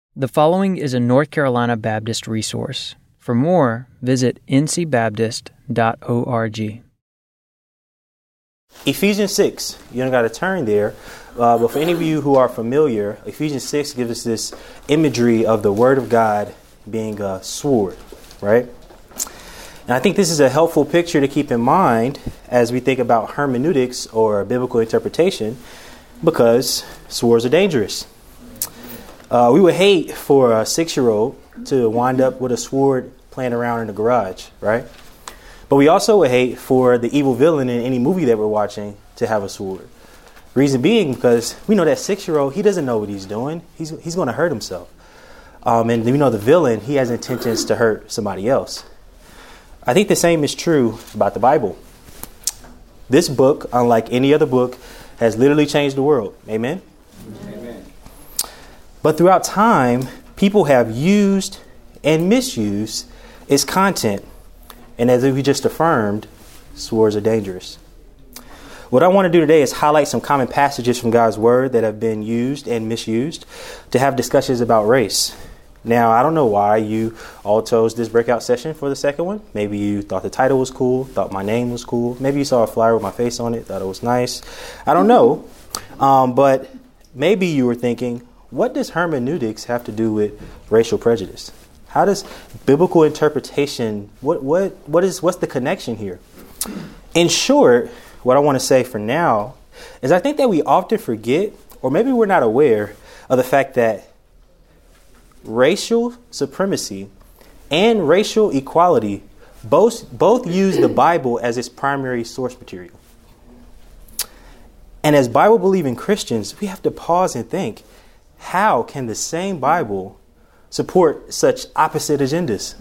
The following is a North Carolina Baptist resource. For more, visit ncbaptist.org. Ephesians 6, you don't got to turn there, but for any of you who are familiar, Ephesians 6 gives us this imagery of the Word of God being a sword, right? And I think this is a helpful picture to keep in mind as we think about hermeneutics or biblical interpretation, because swords are dangerous. We would hate for a 6-year-old to wind up with a sword playing around in the garage, right? But we also would hate for the evil villain in any movie that we're watching to have a sword. Reason being because we know that 6-year-old, he doesn't know what he's doing. He's going to hurt himself. And we know the villain, he has intentions to hurt somebody else. I think the same is true about the Bible. This book, unlike any other book, has literally changed the world. Amen? Amen. But throughout time, people have used and misused its content. And as we just affirmed, swords are dangerous. What I want to do today is highlight some common passages from God's Word that have been used and misused to have discussions about race. Now, I don't know why you all chose this breakout session for the second one. Maybe you thought the title was cool, thought my name was cool. Maybe you saw a flyer with my face on it, thought it was nice. I don't know. But maybe you were thinking, what does hermeneutics have to do with racial prejudice? How does biblical interpretation, what's the connection here? In short, what I want to say for now is I think that we often forget, or maybe we're not aware of the fact that racial supremacy and racial equality both use the Bible as its primary source material. And as Bible-believing Christians, we have to pause and think, how can the same Bible support such opposite agendas?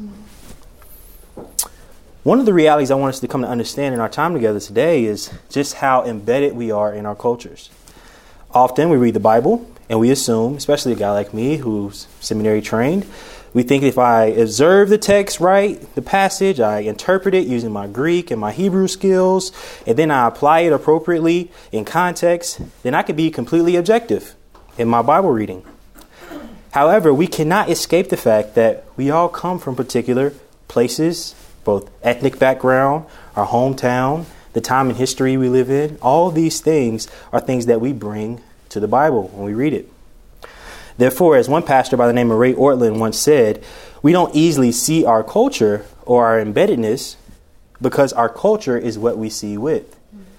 One of the realities I want us to come to understand in our time together today is just how embedded we are in our cultures. Often we read the Bible and we assume, especially a guy like me who's seminary trained, we think if I observe the text right, the passage, I interpret it using my Greek and my Hebrew skills, and then I apply it appropriately in context, then I can be completely objective in my Bible reading. However, we cannot escape the fact that we all come from particular places, both ethnic background, our hometown, the time in history we live in. All these things are things that we bring to the Bible when we read it. Therefore, as one pastor by the name of Ray Ortlund once said, we don't easily see our culture or our embeddedness because our culture is what we see with.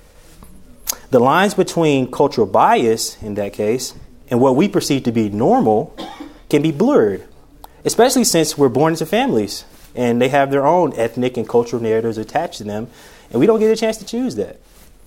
The lines between cultural bias, in that case, and what we perceive to be normal can be blurred, especially since we're born into families and they have their own ethnic and cultural narratives attached to them, and we don't get a chance to choose that.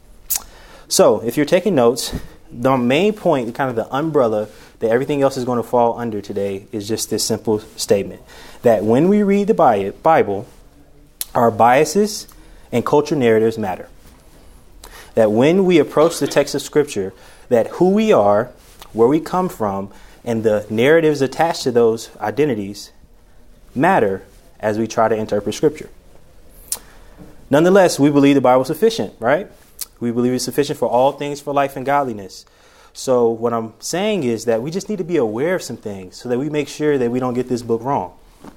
So if you're taking notes, the main point, kind of the umbrella that everything else is going to fall under today is just this simple statement, that when we read the Bible, our biases and cultural narratives matter. That when we approach the text of Scripture, that who we are, where we come from, and the narratives attached to those identities matter as we try to interpret Scripture. Nonetheless, we believe the Bible is sufficient, right? We believe it's sufficient for all things for life and godliness. So what I'm saying is that we just need to be aware of some things so that we make sure that we don't get this book wrong.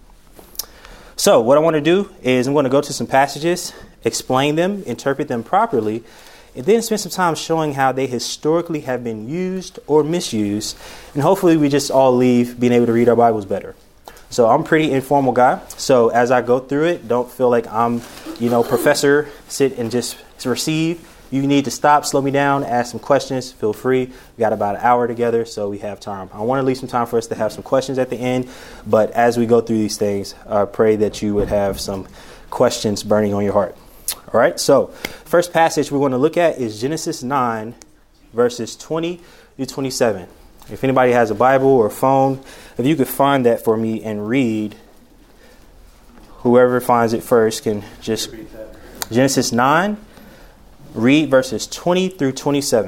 So what I want to do is I'm going to go to some passages, explain them, interpret them properly, and then spend some time showing how they historically have been used or misused. And hopefully we just all leave being able to read our Bibles better. So I'm a pretty informal guy. So as I go through it, don't feel like I'm, professor, sit and just receive. You need to stop, slow me down, ask some questions. Feel free. We got about an hour together, so we have time. I want to leave some time for us to have some questions at the end. But as we go through these things, I pray that you would have some questions burning on your heart. All right, so first passage we're going to look at is Genesis 9, verses 20 through 27. If anybody has a Bible or a phone, if you could find that for me and read, whoever finds it first can just... Genesis 9, read verses 20 through 27.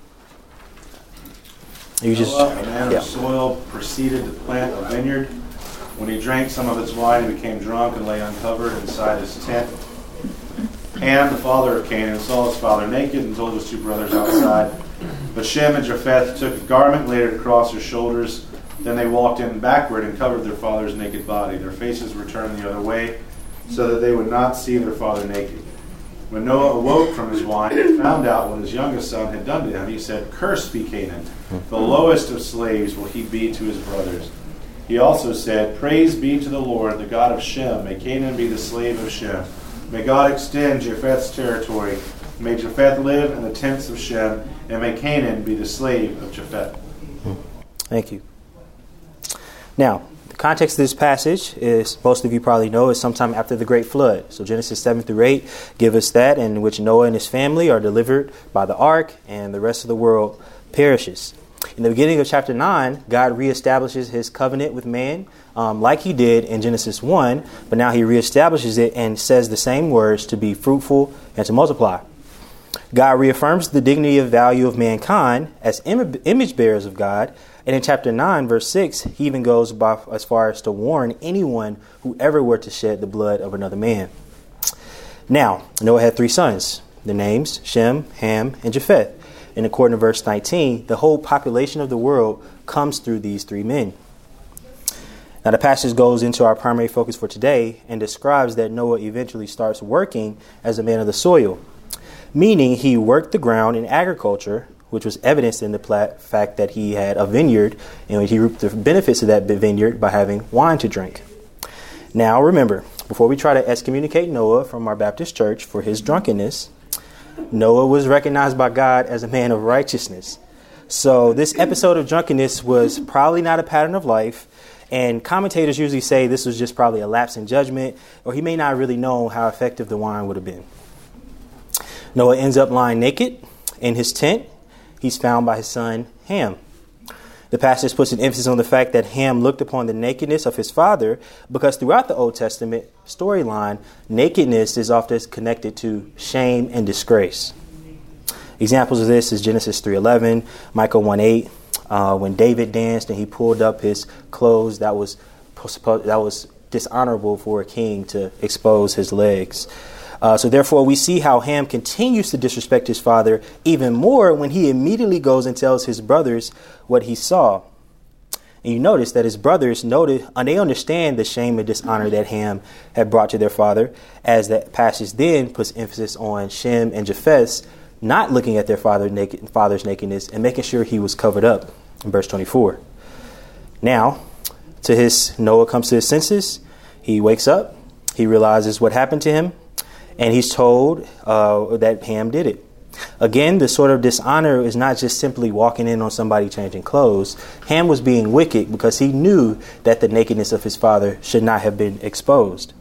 You just... A man of soil proceeded to plant a vineyard. When he drank some of its wine, he became drunk and lay uncovered inside his tent. Ham, the father of Canaan, saw his father naked and told his two brothers outside. But Shem and Japheth took a garment, laid it across their shoulders, Then they walked in backward and covered their father's naked body. Their faces were turned the other way, so that they would not see their father naked. When Noah awoke from his wine and found out what his youngest son had done to him, he said, "Cursed be Canaan. The lowest of slaves will he be to his brothers." He also said, "Praise be to the Lord, the God of Shem. May Canaan be the slave of Shem. May God extend Japheth's territory. May Japheth live in the tents of Shem, and may Canaan be the slave of Japheth." Thank you. Now, the context of this passage is, most of you probably know, is sometime after the Great Flood. So Genesis 7 through 8 give us that, in which Noah and his family are delivered by the ark, and the rest of the world perishes. In the beginning of chapter 9, God reestablishes his covenant with man, like he did in Genesis 1, but now he reestablishes it and says the same words, to be fruitful and to multiply. God reaffirms the dignity and value of mankind as image bearers of God. And in chapter 9, verse 6, he even goes as far as to warn anyone who ever were to shed the blood of another man. Now, Noah had 3 sons, the names Shem, Ham, and Japheth. And according to verse 19, the whole population of the world comes through these 3 men. Now, the passage goes into our primary focus for today and describes that Noah eventually starts working as a man of the soil, meaning he worked the ground in agriculture, which was evidenced in the fact that he had a vineyard and he reaped the benefits of that vineyard by having wine to drink. Now, remember, before we try to excommunicate Noah from our Baptist church for his drunkenness, Noah was recognized by God as a man of righteousness. So this episode of drunkenness was probably not a pattern of life, and commentators usually say this was just probably a lapse in judgment, or he may not really know how effective the wine would have been. Noah ends up lying naked in his tent. He's found by his son Ham. The passage puts an emphasis on the fact that Ham looked upon the nakedness of his father, because throughout the Old Testament storyline, nakedness is often connected to shame and disgrace. Examples of this is Genesis 3:11, Micah 1:8, when David danced and he pulled up his clothes, that was dishonorable for a king to expose his legs. So therefore, we see how Ham continues to disrespect his father even more when he immediately goes and tells his brothers what he saw. And you notice that his brothers they understand the shame and dishonor that Ham had brought to their father, as that passage then puts emphasis on Shem and Japheth not looking at their father's nakedness and making sure he was covered up in verse 24. Now, Noah comes to his senses. He wakes up. He realizes what happened to him. And he's told that Ham did it. Again, the sort of dishonor is not just simply walking in on somebody changing clothes. Ham was being wicked because he knew that the nakedness of his father should not have been exposed.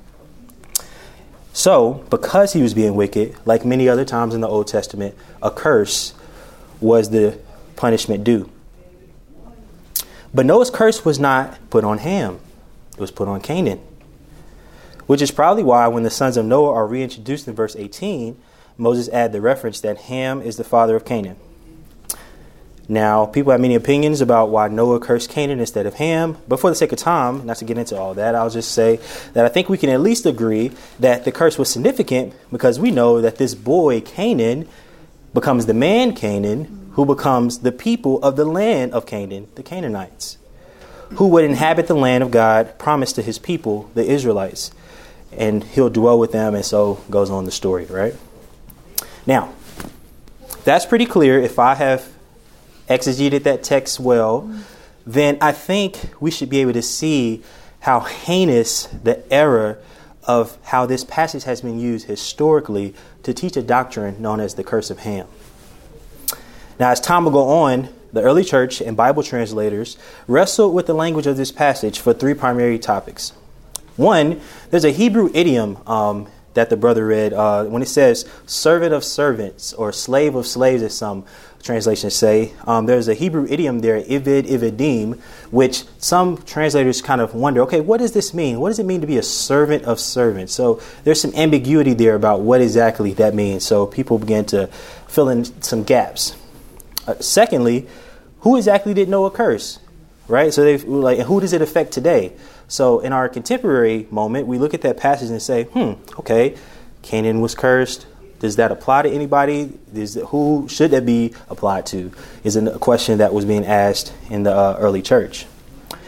So, because he was being wicked, like many other times in the Old Testament, a curse was the punishment due. But Noah's curse was not put on Ham. It was put on Canaan. Which is probably why when the sons of Noah are reintroduced in verse 18, Moses added the reference that Ham is the father of Canaan. Now, people have many opinions about why Noah cursed Canaan instead of Ham, but for the sake of time, not to get into all that, I'll just say that I think we can at least agree that the curse was significant because we know that this boy Canaan becomes the man Canaan, who becomes the people of the land of Canaan, the Canaanites, who would inhabit the land of God promised to his people, the Israelites. And he'll dwell with them, and so goes on the story, right? Now, that's pretty clear. If I have exegeted that text well, then I think we should be able to see how heinous the error of how this passage has been used historically to teach a doctrine known as the curse of Ham. Now, as time will go on, the early church and Bible translators wrestled with the language of this passage for 3 primary topics. One, there's a Hebrew idiom that the brother read when it says servant of servants or slave of slaves, as some translations say. There's a Hebrew idiom there, ividim, which some translators kind of wonder, okay, what does this mean? What does it mean to be a servant of servants? So there's some ambiguity there about what exactly that means. So people began to fill in some gaps. Secondly, who exactly did Noah curse? Right? So who does it affect today? So in our contemporary moment, we look at that passage and say, okay, Canaan was cursed. Does that apply to anybody? Who should that be applied to? Is a question that was being asked in the early church.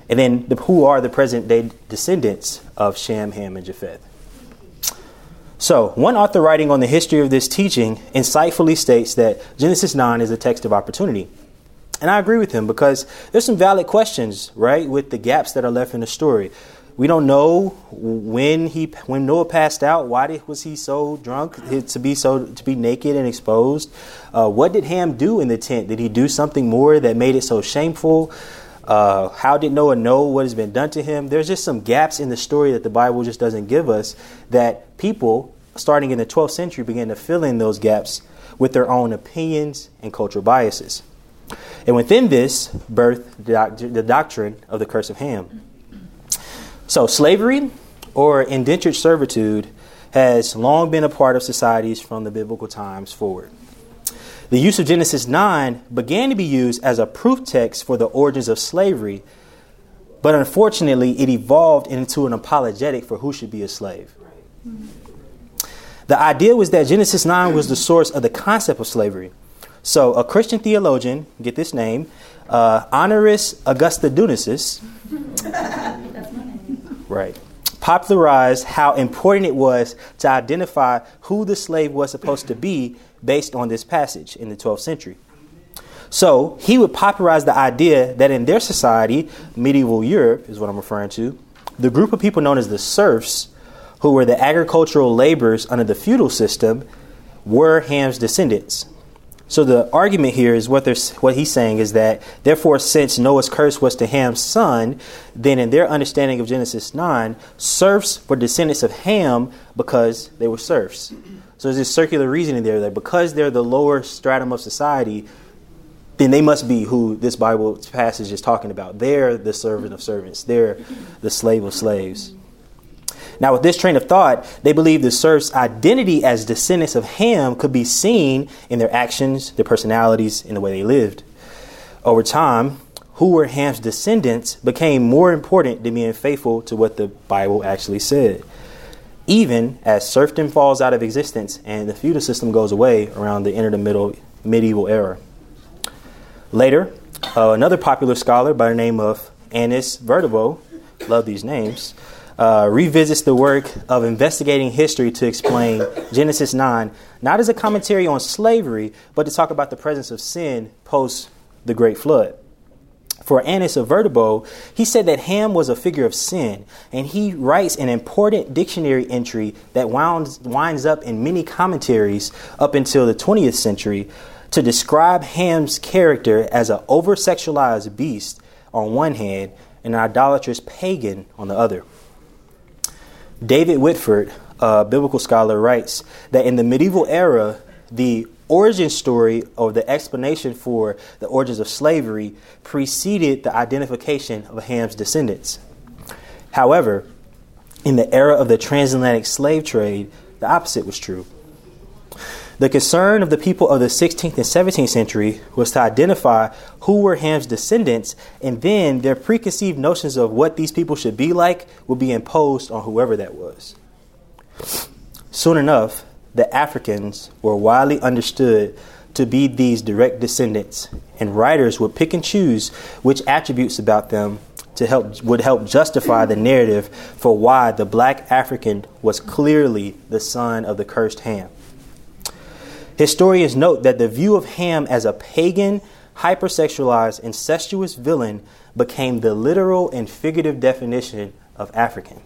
And then who are the present day descendants of Shem, Ham, and Japheth? So, one author writing on the history of this teaching insightfully states that Genesis 9 is a text of opportunity. And I agree with him because there's some valid questions, right, with the gaps that are left in the story. We don't know when Noah passed out. Why was he so drunk to be naked and exposed? What did Ham do in the tent? Did he do something more that made it so shameful? How did Noah know what has been done to him? There's just some gaps in the story that the Bible just doesn't give us, that people starting in the 12th century began to fill in those gaps with their own opinions and cultural biases. And within this birthed the doctrine of the curse of Ham. So slavery or indentured servitude has long been a part of societies from the biblical times forward. The use of Genesis 9 began to be used as a proof text for the origins of slavery, but unfortunately it evolved into an apologetic for who should be a slave. The idea was that Genesis 9 was the source of the concept of slavery. So a Christian theologian, get this name, Honoris Augustodunensis, right, popularized how important it was to identify who the slave was supposed to be based on this passage in the 12th century. So he would popularize the idea that in their society, medieval Europe is what I'm referring to, the group of people known as the serfs, who were the agricultural laborers under the feudal system, were Ham's descendants. So the argument here is what he's saying is that, therefore, since Noah's curse was to Ham's son, then in their understanding of Genesis 9, serfs were descendants of Ham because they were serfs. So there's this circular reasoning there that because they're the lower stratum of society, then they must be who this Bible passage is talking about. They're the servant of servants. They're the slave of slaves. Now, with this train of thought, they believe the serfs' identity as descendants of Ham could be seen in their actions, their personalities, and the way they lived. Over time, who were Ham's descendants became more important than being faithful to what the Bible actually said, even as serfdom falls out of existence and the feudal system goes away around the end of the medieval era. Later, another popular scholar by the name of Annus Vertebo, love these names, revisits the work of investigating history to explain Genesis 9, not as a commentary on slavery, but to talk about the presence of sin post the Great Flood. For Annus of Vertebo, he said that Ham was a figure of sin, and he writes an important dictionary entry that winds up in many commentaries up until the 20th century to describe Ham's character as an over-sexualized beast on one hand and an idolatrous pagan on the other. David Whitford, a biblical scholar, writes that in the medieval era, the origin story or the explanation for the origins of slavery preceded the identification of Ham's descendants. However, in the era of the transatlantic slave trade, the opposite was true. The concern of the people of the 16th and 17th century was to identify who were Ham's descendants, and then their preconceived notions of what these people should be like would be imposed on whoever that was. Soon enough, the Africans were widely understood to be these direct descendants, and writers would pick and choose which attributes about them would help justify the narrative for why the black African was clearly the son of the cursed Ham. Historians note that the view of Ham as a pagan, hypersexualized, incestuous villain became the literal and figurative definition of African.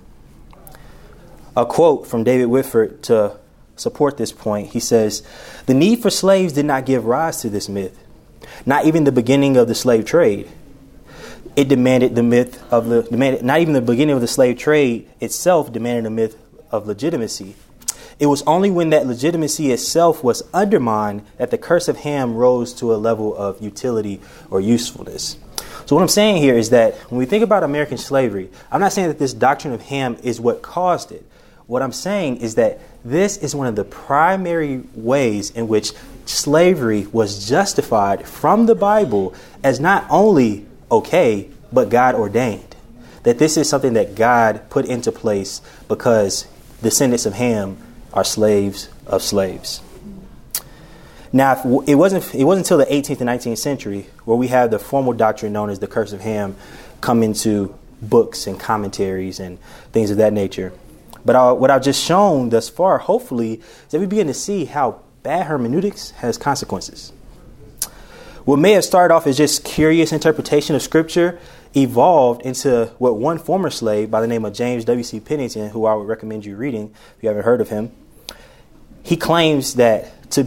A quote from David Whitford to support this point. He says, "The need for slaves did not give rise to this myth, not even the beginning of the slave trade. It demanded not even the beginning of the slave trade itself demanded a myth of legitimacy. It was only when that legitimacy itself was undermined that the curse of Ham rose to a level of utility or usefulness." So what I'm saying here is that when we think about American slavery, I'm not saying that this doctrine of Ham is what caused it. What I'm saying is that this is one of the primary ways in which slavery was justified from the Bible as not only okay, but God ordained. That this is something that God put into place because descendants of Ham are slaves of slaves. Now, it wasn't until the 18th and 19th century where we have the formal doctrine known as the curse of Ham come into books and commentaries and things of that nature. But what I've just shown thus far, hopefully, is that we begin to see how bad hermeneutics has consequences. What may have started off as just curious interpretation of Scripture evolved into what one former slave by the name of James W.C. Pennington, who I would recommend you reading if you haven't heard of him. He claims that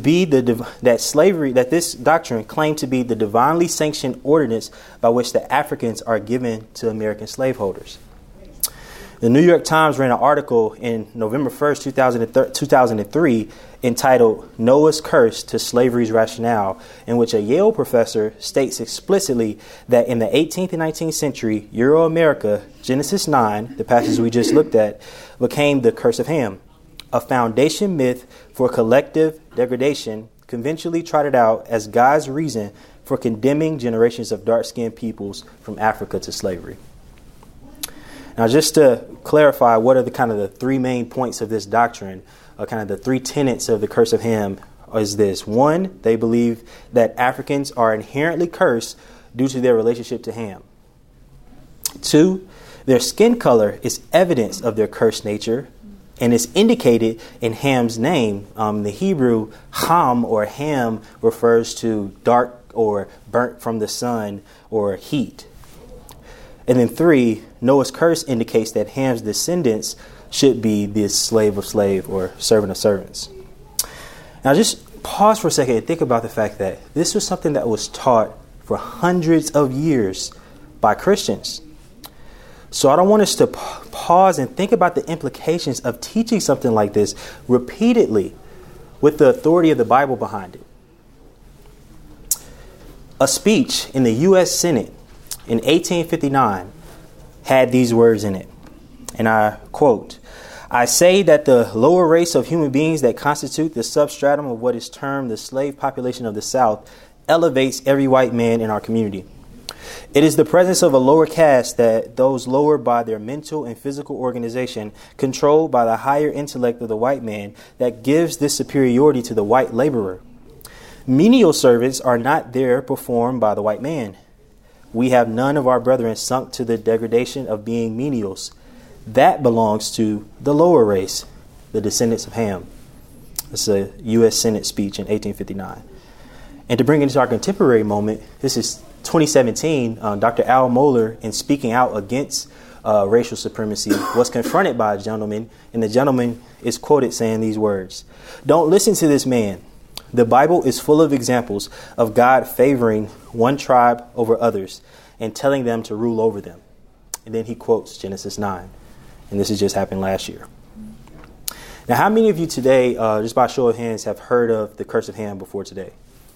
this doctrine claimed to be the divinely sanctioned ordinance by which the Africans are given to American slaveholders. The New York Times ran an article in November 1st, 2003, entitled Noah's Curse to Slavery's Rationale, in which a Yale professor states explicitly that in the 18th and 19th century, Euro-America, Genesis 9, the passage we just looked at, became the curse of Ham, a foundation myth for collective degradation conventionally trotted out as God's reason for condemning generations of dark-skinned peoples from Africa to slavery. Now, just to clarify, what are the three main points of this doctrine, kind of the three tenets of the curse of Ham is this. One, they believe that Africans are inherently cursed due to their relationship to Ham. Two, their skin color is evidence of their cursed nature and is indicated in Ham's name. The Hebrew Ham or Ham refers to dark or burnt from the sun or heat. And then three, Noah's curse indicates that Ham's descendants should be this slave of slave or servant of servants. Now just pause for a second and think about the fact that this was something that was taught for hundreds of years by Christians. So I don't want us to pause and think about the implications of teaching something like this repeatedly with the authority of the Bible behind it. A speech in the U.S. Senate in 1859 had these words in it, and I quote, "I say that the lower race of human beings that constitute the substratum of what is termed the slave population of the South elevates every white man in our community. It is the presence of a lower caste, that those lower by their mental and physical organization, controlled by the higher intellect of the white man, that gives this superiority to the white laborer. Menial servants are not there performed by the white man. We have none of our brethren sunk to the degradation of being menials. That belongs to the lower race, the descendants of Ham." It's a U.S. Senate speech in 1859. And to bring it into our contemporary moment, this is 2017. Dr. Al Mohler, in speaking out against racial supremacy, was confronted by a gentleman, and the gentleman is quoted saying these words: "Don't listen to this man. The Bible is full of examples of God favoring one tribe over others and telling them to rule over them." And then he quotes Genesis 9. And this has just happened last year. Now, how many of you today, just by show of hands, have heard of the curse of Ham before today?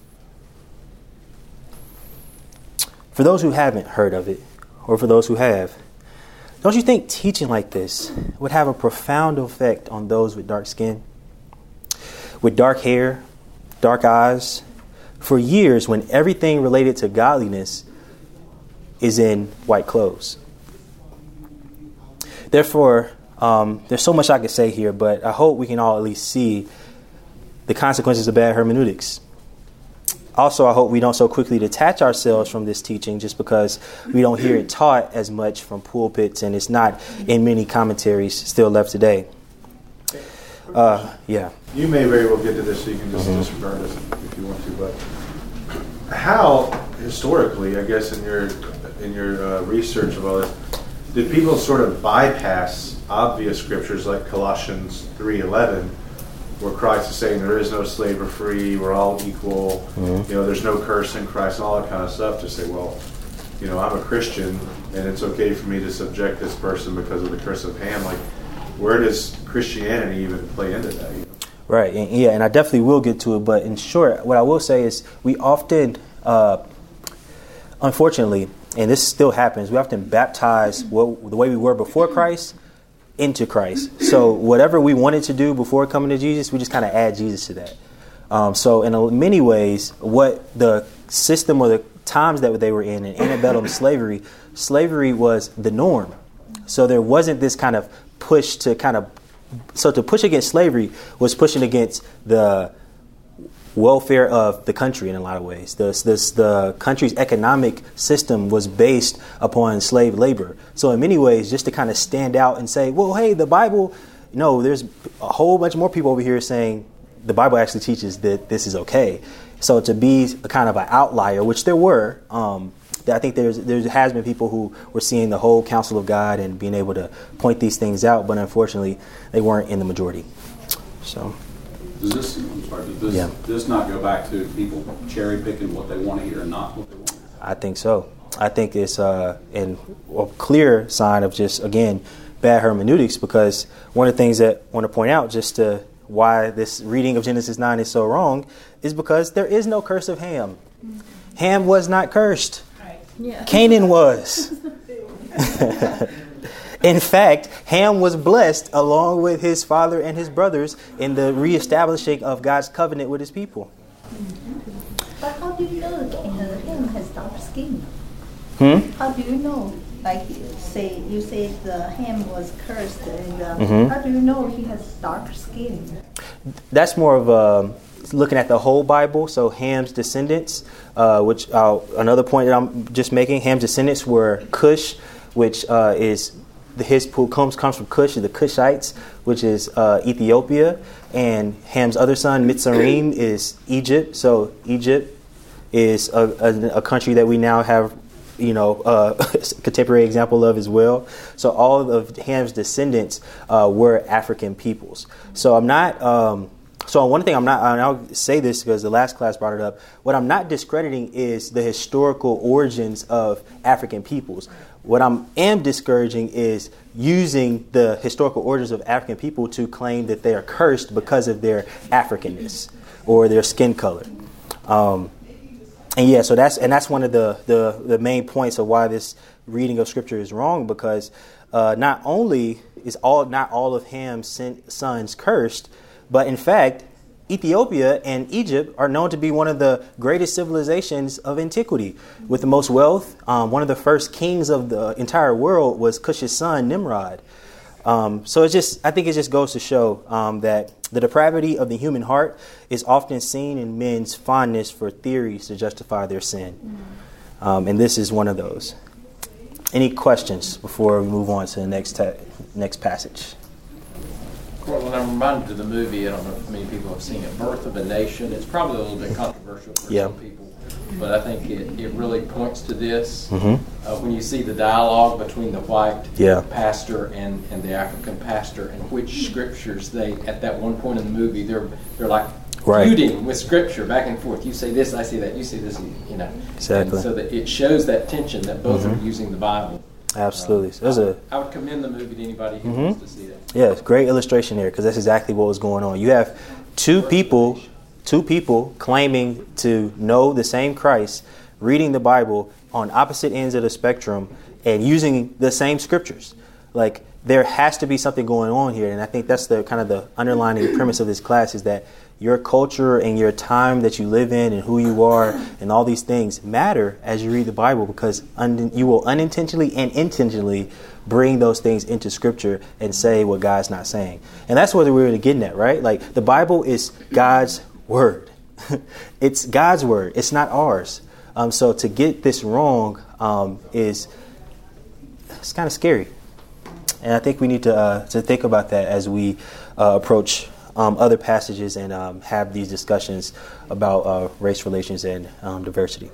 For those who haven't heard of it, or for those who have, don't you think teaching like this would have a profound effect on those with dark skin, with dark hair, dark eyes, for years when everything related to godliness is in white clothes? Therefore, there's so much I could say here, but I hope we can all at least see the consequences of bad hermeneutics. Also, I hope we don't so quickly detach ourselves from this teaching just because we don't hear it taught as much from pulpits, and it's not in many commentaries still left today. Yeah. You may very well get to this, so you can just disregard this if you want to. But how, historically, I guess in your research of all this, did people sort of bypass obvious scriptures like Colossians 3:11, where Christ is saying there is no slave or free, we're all equal, there's no curse in Christ, and all that kind of stuff, to say, well, I'm a Christian, and it's okay for me to subject this person because of the curse of Ham. Like, where does Christianity even play into that? Right, and I definitely will get to it, but in short, what I will say is we often, unfortunately, and this still happens, we often baptize the way we were before Christ into Christ. So whatever we wanted to do before coming to Jesus, we just kind of add Jesus to that. So in many ways, what the system or the times that they were in antebellum slavery was the norm. So there wasn't this kind of push to push against slavery was pushing against what welfare of the country in a lot of ways. The country's economic system was based upon slave labor. So in many ways, just to kind of stand out and say, well, hey, the Bible, no, there's a whole bunch more people over here saying the Bible actually teaches that this is okay. So to be a kind of an outlier, which there were, I think there has been people who were seeing the whole counsel of God and being able to point these things out, but unfortunately they weren't in the majority. So does this not go back to people cherry picking what they want to hear and not what they want? I think so. I think it's a clear sign of just, again, bad hermeneutics, because one of the things that I want to point out just to why this reading of Genesis 9 is so wrong is because there is no curse of Ham. Ham was not cursed. Yeah. Canaan was. In fact, Ham was blessed along with his father and his brothers in the reestablishing of God's covenant with his people. But how do you know Ham has dark skin? How do you know? Like you say the Ham was cursed, and how do you know he has dark skin? That's more of looking at the whole Bible. So Ham's descendants, which another point that I'm just making, Ham's descendants were Cush, which is comes from Cush, the Cushites, which is Ethiopia, and Ham's other son Mitzrayim is Egypt. So Egypt is a country that we now have, contemporary example of as well. So all of Ham's descendants were African peoples. So I'm not. So one thing and I'll say this because the last class brought it up, what I'm not discrediting is the historical origins of African peoples. What I am discouraging is using the historical origins of African people to claim that they are cursed because of their Africanness or their skin color. So that's one of the main points of why this reading of Scripture is wrong, because not only is not all of Ham's sons cursed, but in fact, Ethiopia and Egypt are known to be one of the greatest civilizations of antiquity, with the most wealth. One of the first kings of the entire world was Cush's son, Nimrod. So I think it just goes to show that the depravity of the human heart is often seen in men's fondness for theories to justify their sin. And this is one of those. Any questions before we move on to the next passage? Well, I'm reminded of the movie, I don't know if many people have seen it, Birth of a Nation. It's probably a little bit controversial for some people, but I think it really points to this. When you see the dialogue between the white pastor and the African pastor, and which scriptures they, at that one point in the movie, they're like feuding with scripture back and forth. You say this, I say that, you say this, Exactly. And so that it shows that tension that both are using the Bible. Absolutely. So I would commend the movie to anybody who wants to see it. Yeah, it's a great illustration there, because that's exactly what was going on. You have two people claiming to know the same Christ, reading the Bible on opposite ends of the spectrum and using the same scriptures. Like, there has to be something going on here, and I think that's the kind of the underlying premise of this class, is that your culture and your time that you live in and who you are and all these things matter as you read the Bible, because you will unintentionally and intentionally bring those things into Scripture and say what God's not saying. And that's what we're really getting at, right? Like, the Bible is God's word. It's God's word. It's not ours. So to get this wrong it's kind of scary. And I think we need to think about that as we approach other passages and have these discussions about race relations and diversity.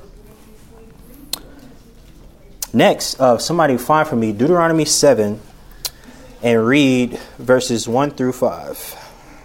Next, somebody find for me Deuteronomy 7 and read verses 1 through 5.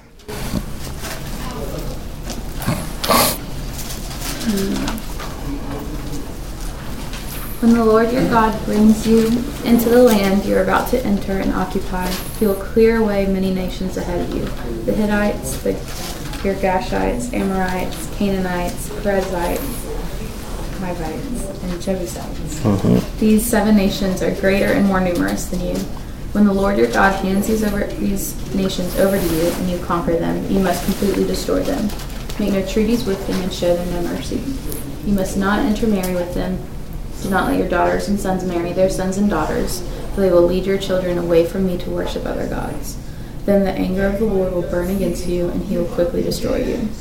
When the Lord your God brings you into the land you are about to enter and occupy, he will clear away many nations ahead of you: the Hittites, the Girgashites, Amorites, Canaanites, Perizzites, Hivites, and Jebusites. These 7 nations are greater and more numerous than you. When the Lord your God hands these nations over to you and you conquer them, you must completely destroy them. Make no treaties with them and show them no mercy. You must not intermarry with them. Do not let your daughters and sons marry their sons and daughters, for they will lead your children away from me to worship other gods. Then the anger of the Lord will burn against you, and he will quickly destroy you.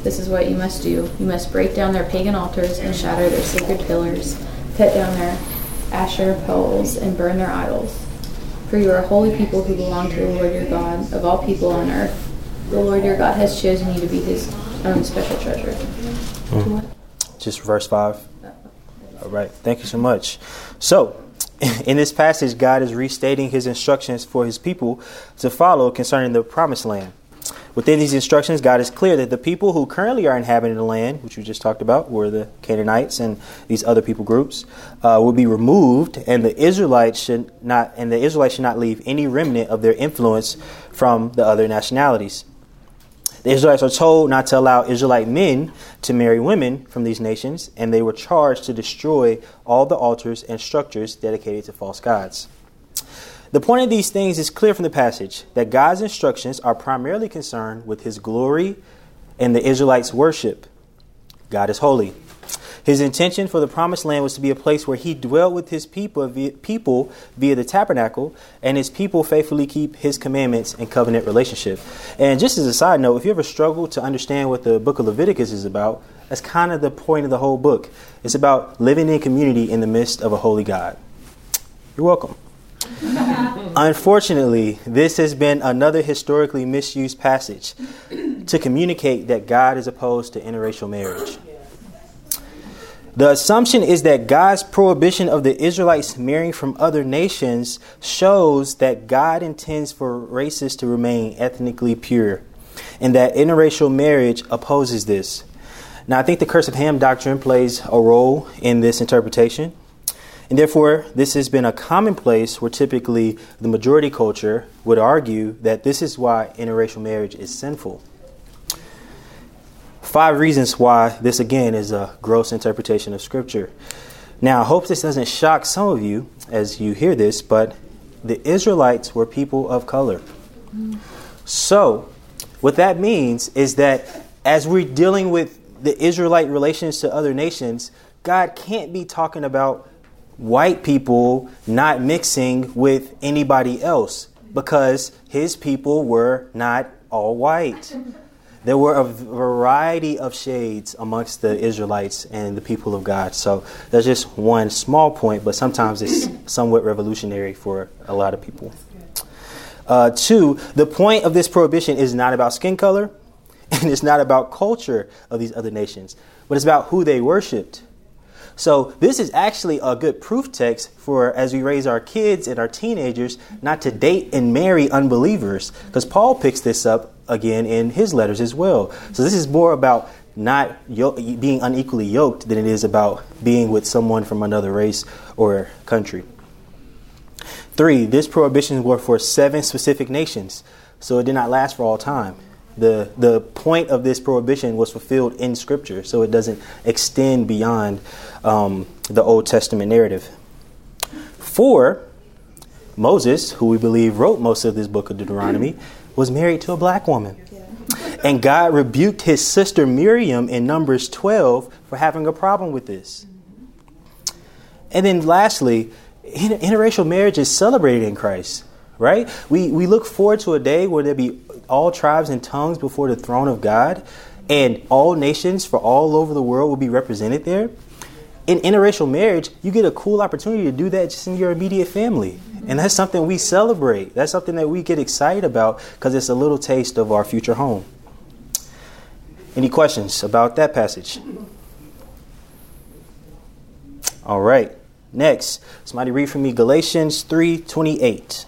This is what you must do. You must break down their pagan altars and shatter their sacred pillars, cut down their Asherah poles, and burn their idols. For you are a holy people who belong to the Lord your God of all people on earth. The Lord your God has chosen you to be his own special treasure. Just verse 5. All right. Thank you so much. So, in this passage, God is restating his instructions for his people to follow concerning the promised land. Within these instructions, God is clear that the people who currently are inhabiting the land, which we just talked about, were the Canaanites and these other people groups, will be removed, and the Israelites should not leave any remnant of their influence from the other nationalities. The Israelites are told not to allow Israelite men to marry women from these nations, and they were charged to destroy all the altars and structures dedicated to false gods. The point of these things is clear from the passage, that God's instructions are primarily concerned with his glory and the Israelites' worship. God is holy. His intention for the promised land was to be a place where he dwelt with his people via the tabernacle, and his people faithfully keep his commandments and covenant relationship. And just as a side note, if you ever struggle to understand what the book of Leviticus is about, that's kind of the point of the whole book. It's about living in community in the midst of a holy God. You're welcome. Unfortunately, this has been another historically misused passage to communicate that God is opposed to interracial marriage. The assumption is that God's prohibition of the Israelites marrying from other nations shows that God intends for races to remain ethnically pure, and that interracial marriage opposes this. Now, I think the curse of Ham doctrine plays a role in this interpretation. And therefore, this has been a commonplace where typically the majority culture would argue that this is why interracial marriage is sinful. 5 reasons why this, again, is a gross interpretation of Scripture. Now, I hope this doesn't shock some of you as you hear this, but the Israelites were people of color. So, what that means is that as we're dealing with the Israelite relations to other nations, God can't be talking about white people not mixing with anybody else, because his people were not all white. There were a variety of shades amongst the Israelites and the people of God. So that's just one small point, but sometimes it's somewhat revolutionary for a lot of people. 2, the point of this prohibition is not about skin color, and it's not about culture of these other nations, but it's about who they worshipped. So this is actually a good proof text for as we raise our kids and our teenagers not to date and marry unbelievers, because Paul picks this up again in his letters as well. So this is more about not being unequally yoked than it is about being with someone from another race or country. 3, this prohibition was for 7 specific nations, so it did not last for all time. The point of this prohibition was fulfilled in Scripture, so it doesn't extend beyond the Old Testament narrative. 4, Moses, who we believe wrote most of this book of Deuteronomy, was married to a black woman. And God rebuked his sister Miriam in Numbers 12 for having a problem with this. And then lastly, interracial marriage is celebrated in Christ. Right? We look forward to a day where there be all tribes and tongues before the throne of God, and all nations for all over the world will be represented there. In interracial marriage, you get a cool opportunity to do that just in your immediate family. And that's something we celebrate. That's something that we get excited about because it's a little taste of our future home. Any questions about that passage? All right. Next, somebody read for me Galatians 3:28.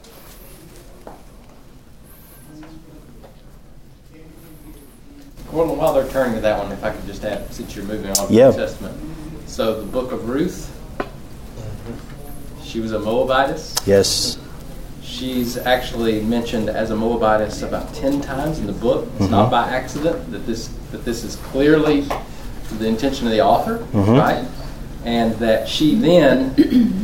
Well, while they're turning to that one, if I could just add, since you're moving on to the New Testament. So the book of Ruth, she was a Moabitess. Yes. She's actually mentioned as a Moabitess about 10 times in the book. It's not by accident that this is clearly the intention of the author, right? And that she then,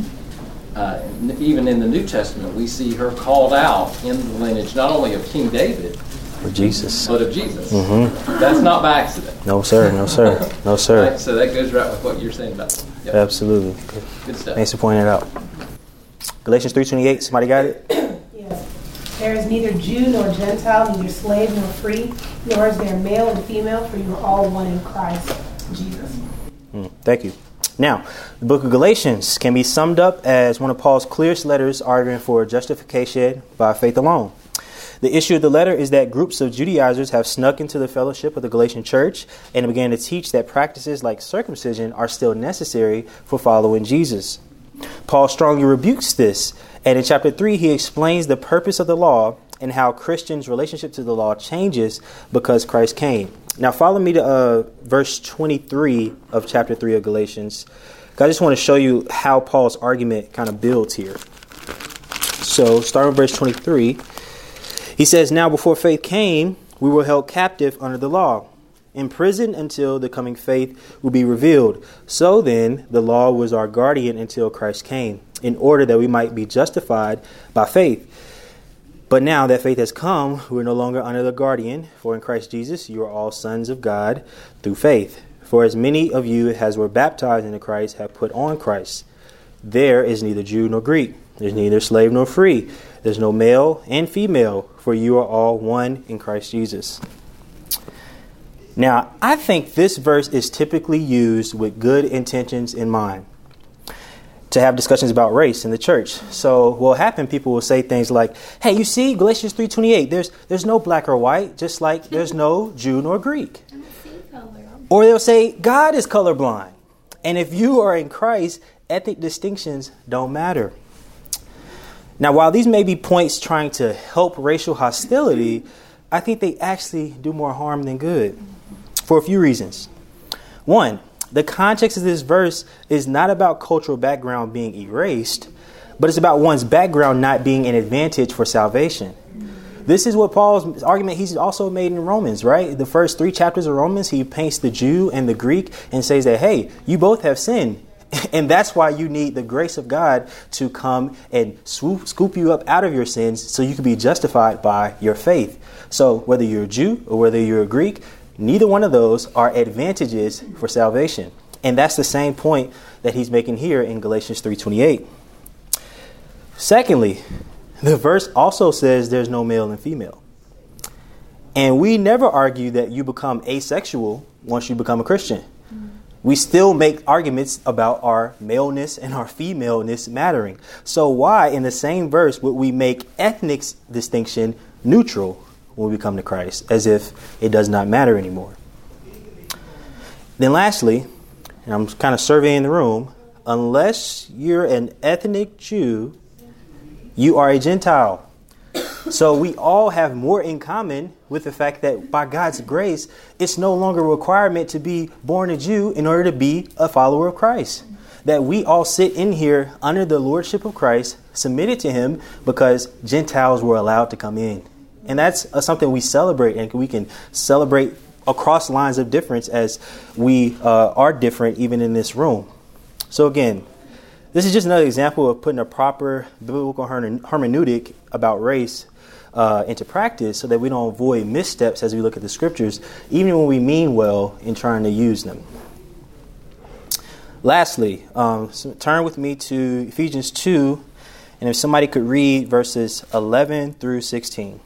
even in the New Testament, we see her called out in the lineage not only of King David, of Jesus. But of Jesus. That's not by accident. No, sir. No, sir. No, sir. Right? So that goes right with what you're saying about it. Yep. Absolutely. Good stuff. Thanks for pointing it out. Galatians 3:28. Somebody got it? Yeah. There is neither Jew nor Gentile, neither slave nor free, nor is there male and female, for you are all one in Christ Jesus. Thank you. Now, the book of Galatians can be summed up as one of Paul's clearest letters arguing for justification by faith alone. The issue of the letter is that groups of Judaizers have snuck into the fellowship of the Galatian church and began to teach that practices like circumcision are still necessary for following Jesus. Paul strongly rebukes this, and in chapter 3, he explains the purpose of the law and how Christians' relationship to the law changes because Christ came. Now, follow me to verse 23 of chapter 3 of Galatians. I just want to show you how Paul's argument kind of builds here. So, starting with verse 23, he says, "Now before faith came, we were held captive under the law, imprisoned until the coming faith will be revealed. So then, the law was our guardian until Christ came, in order that we might be justified by faith. But now that faith has come, we are no longer under the guardian, for in Christ Jesus you are all sons of God through faith. For as many of you as were baptized into Christ have put on Christ. There is neither Jew nor Greek, there's neither slave nor free, there's no male and female, for you are all one in Christ Jesus." Now, I think this verse is typically used with good intentions in mind to have discussions about race in the church. So what will happen, people will say things like, "Hey, you see, Galatians 3:28, there's no black or white, just like there's no Jew nor Greek." Or they'll say, "God is colorblind. And if you are in Christ, ethnic distinctions don't matter." Now, while these may be points trying to help racial hostility, I think they actually do more harm than good for a few reasons. One, the context of this verse is not about cultural background being erased, but it's about one's background not being an advantage for salvation. This is what Paul's argument he's also made in Romans, right? The first 3 chapters of Romans, he paints the Jew and the Greek and says that, hey, you both have sinned. And that's why you need the grace of God to come and scoop you up out of your sins so you can be justified by your faith. So whether you're a Jew or whether you're a Greek, neither one of those are advantages for salvation. And that's the same point that he's making here in Galatians 3:28. Secondly, the verse also says there's no male and female. And we never argue that you become asexual once you become a Christian. We still make arguments about our maleness and our femaleness mattering. So why, in the same verse, would we make ethnic distinction neutral when we come to Christ, as if it does not matter anymore? Then lastly, and I'm kind of surveying the room, unless you're an ethnic Jew, you are a Gentile. So we all have more in common with the fact that by God's grace, it's no longer a requirement to be born a Jew in order to be a follower of Christ. That we all sit in here under the lordship of Christ, submitted to him because Gentiles were allowed to come in. And that's something we celebrate, and we can celebrate across lines of difference as we are different even in this room. So again, this is just another example of putting a proper biblical hermeneutic about race into practice so that we don't avoid missteps as we look at the scriptures, even when we mean well in trying to use them. Lastly, turn with me to Ephesians 2, and if somebody could read verses 11 through 16.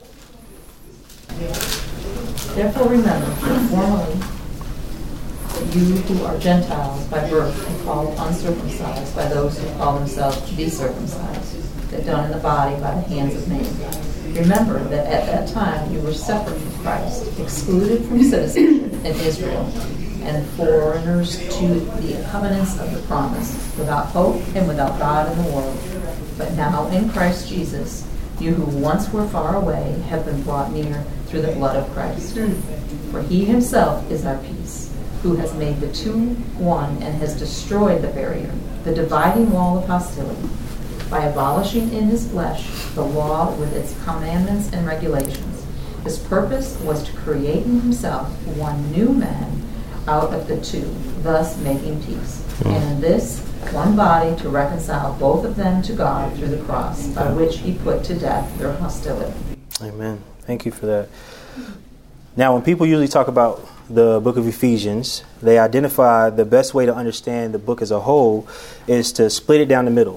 Therefore remember that formerly you who are Gentiles by birth and called uncircumcised by those who call themselves to be circumcised, that done in the body by the hands of man. Remember that at that time you were separate from Christ, excluded from citizenship in Israel, and foreigners to the covenants of the promise, without hope and without God in the world. But now in Christ Jesus, you who once were far away have been brought near through the blood of Christ. For he himself is our peace, who has made the two one and has destroyed the barrier, the dividing wall of hostility, by abolishing in his flesh the law with its commandments and regulations. His purpose was to create in himself one new man out of the two, thus making peace. And in this one body to reconcile both of them to God through the cross, by which he put to death their hostility. Amen. Thank you for that. Now, when people usually talk about the book of Ephesians, they identify the best way to understand the book as a whole is to split it down the middle.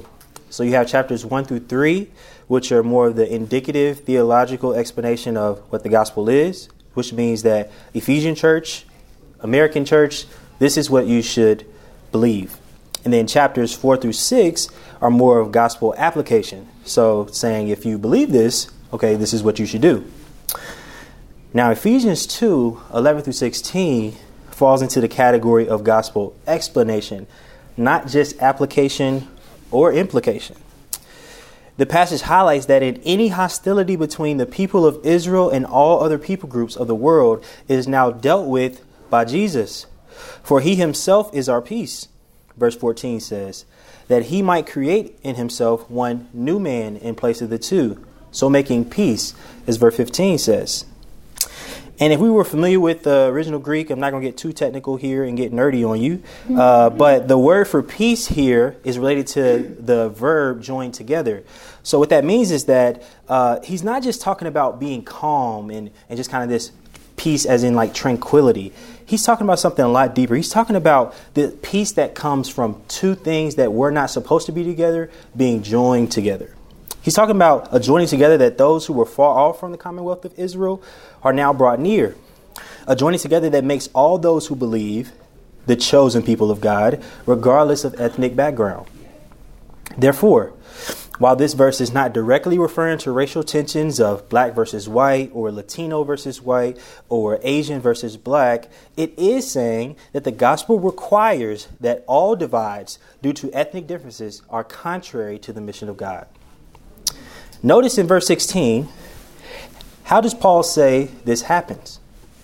So you have chapters 1 through 3, which are more of the indicative theological explanation of what the gospel is, which means that Ephesian church, American church, this is what you should believe. And then chapters 4 through 6 are more of gospel application. So saying if you believe this, okay, this is what you should do. Now, Ephesians 2, 11 through 16 falls into the category of gospel explanation, not just application or implication. The passage highlights that in any hostility between the people of Israel and all other people groups of the world is now dealt with by Jesus. For he himself is our peace. Verse 14 says that he might create in himself one new man in place of the two, so making peace, as verse 15 says. And if we were familiar with the original Greek, I'm not going to get too technical here and get nerdy on you. But the word for peace here is related to the verb joined together. So what that means is that he's not just talking about being calm and just kind of this peace as in like tranquility. He's talking about something a lot deeper. He's talking about the peace that comes from two things that were not supposed to be together being joined together. He's talking about a joining together that those who were far off from the Commonwealth of Israel are now brought near. A joining together that makes all those who believe the chosen people of God, regardless of ethnic background. Therefore, while this verse is not directly referring to racial tensions of black versus white or Latino versus white or Asian versus black, it is saying that the gospel requires that all divides due to ethnic differences are contrary to the mission of God. Notice in verse 16, how does Paul say this happens?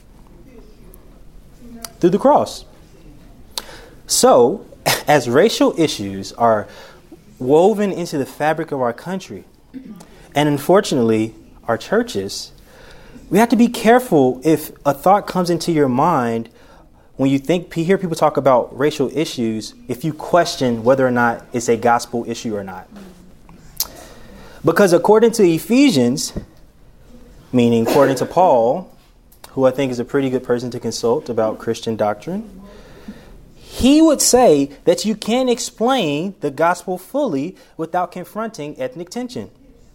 Through the cross. So, as racial issues are woven into the fabric of our country, and unfortunately our churches, we have to be careful if a thought comes into your mind when you hear people talk about racial issues, if you question whether or not it's a gospel issue or not. Because according to Ephesians, meaning according to Paul, who I think is a pretty good person to consult about Christian doctrine, he would say that you can't explain the gospel fully without confronting ethnic tension.